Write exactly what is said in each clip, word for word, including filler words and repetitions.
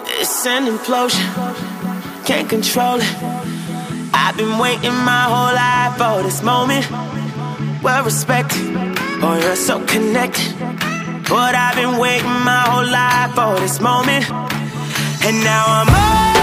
It's an implosion, can't control it. I've been waiting my whole life for this moment. Well respected, oh you're so connected. But I've been waiting my whole life for this moment. And now I'm on.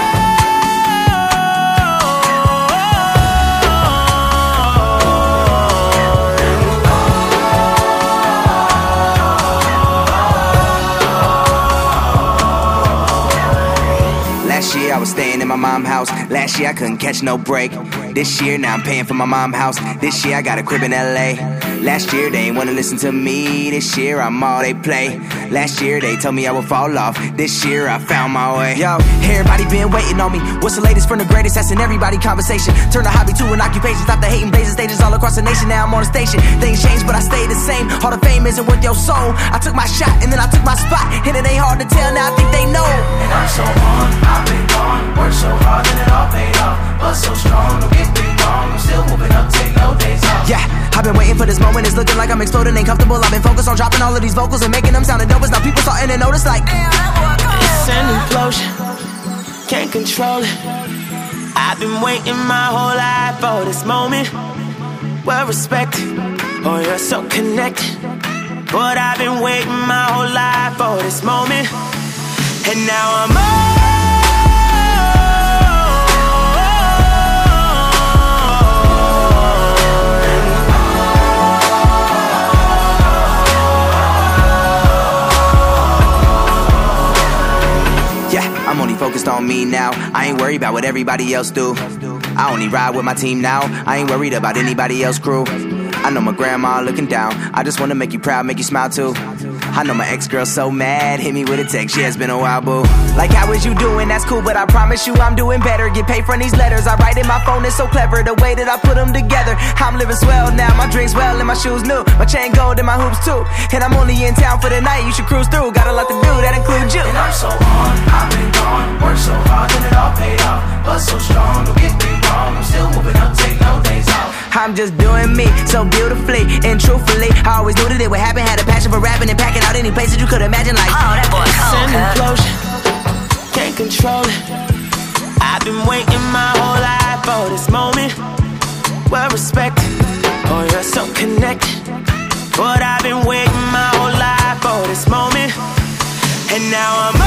Last year I was staying in my mom's house. Last year I couldn't catch no break. This year now I'm paying for my mom's house. This year I got a crib in L A. Last year they ain't wanna listen to me. This year I'm all they play. Last year they told me I would fall off. This year I found my way. Yo, everybody been waiting on me. What's the latest from the greatest? That's in everybody conversation. Turn a hobby to an occupation. Stop the hating, blazing stages all across the nation. Now I'm on the station. Things change but I stay the same. All the fame isn't worth your soul. I took my shot and then I took my spot. And it ain't hard to tell, now I think they know. And I'm so on, I've been gone. Worked so hard and it all paid off. But so strong, don't get me wrong. I'm still moving up, take no days off. Yeah, I've been waiting for this moment. It's looking like I'm exploding, ain't comfortable. I've been focused on dropping all of these vocals and making them sound dope. Now people starting to notice like It's an implosion, can't control it. I've been waiting my whole life for this moment. Well respected, oh you're so connected. But I've been waiting my whole life for this moment. And now I'm on. I'm only focused on me now. I ain't worried about what everybody else do. I only ride with my team now. I ain't worried about anybody else's crew. I know my grandma looking down. I just wanna make you proud, make you smile too. I know my ex-girl so mad, hit me with a text, yeah, it's been a while, boo. Like, how is you doing? That's cool, but I promise you I'm doing better. Get paid from these letters, I write in my phone, it's so clever. The way that I put them together, I'm living swell now. My drinks well and my shoes new. My chain gold and my hoops too. And I'm only in town for the night, you should cruise through. Got a lot to do, that includes you. And I'm so on, I've been gone. Worked so hard and it all paid off. But so strong, don't get me wrong. I'm still moving up, take no days off. I'm just doing me, so beautifully and truthfully. I always knew that it would happen. Had a passion for rapping and packing out any places you could imagine. Like, oh, that boy It's cold, an implosion, can't control it. I've been waiting my whole life for this moment. Well respected, oh you're so connected. But I've been waiting my whole life for this moment. And now I'm